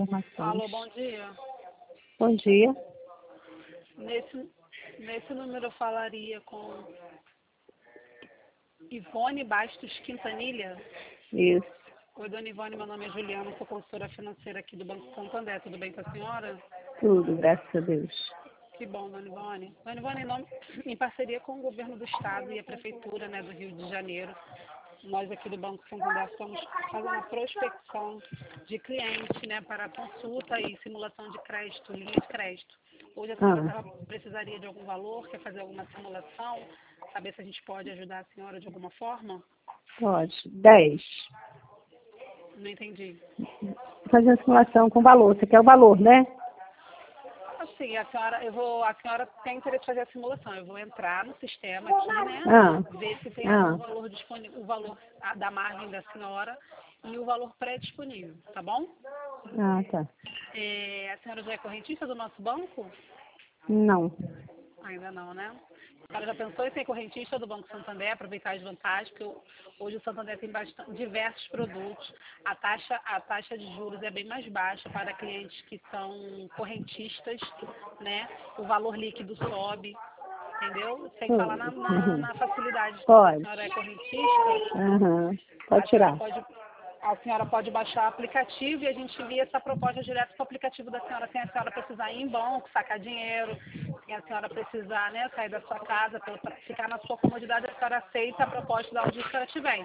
informações. Alô, bom dia. Bom dia. Nesse número eu falaria com Ivone Bastos Quintanilha. Isso. Oi, dona Ivone, meu nome é Juliana, sou consultora financeira aqui do Banco Santander. Tudo bem com a senhora? Tudo, graças a Deus. Que bom, dona Ivone. Dona Ivone, em parceria com o governo do estado e a prefeitura, né, do Rio de Janeiro, nós aqui do Banco Santander estamos fazendo a prospecção de clientes, né, para consulta e simulação de crédito, linha de crédito. Hoje a senhora precisaria de algum valor, quer fazer alguma simulação, saber se a gente pode ajudar a senhora de alguma forma? Pode. 10. Não entendi. Fazer uma simulação com valor. Você quer o valor, né? Assim, a senhora tem interesse em fazer a simulação. Eu vou entrar no sistema aqui, né? Ver se tem algum valor disponível, o valor da margem da senhora e o valor pré-disponível, tá bom? Tá. A senhora já é correntista do nosso banco? Não. Ainda não, né? A senhora já pensou em ser correntista do Banco Santander, aproveitar as vantagens, porque hoje o Santander tem diversos produtos. A taxa de juros é bem mais baixa para clientes que são correntistas, né? O valor líquido sobe, entendeu? Sem falar na facilidade. Pode. A senhora é correntista? Pode tirar. A senhora pode baixar o aplicativo e a gente envia essa proposta direto para o aplicativo da senhora, sem a senhora precisar ir em banco, sacar dinheiro, sem a senhora precisar, né, sair da sua casa, para ficar na sua comodidade, a senhora aceita a proposta de onde a senhora estiver.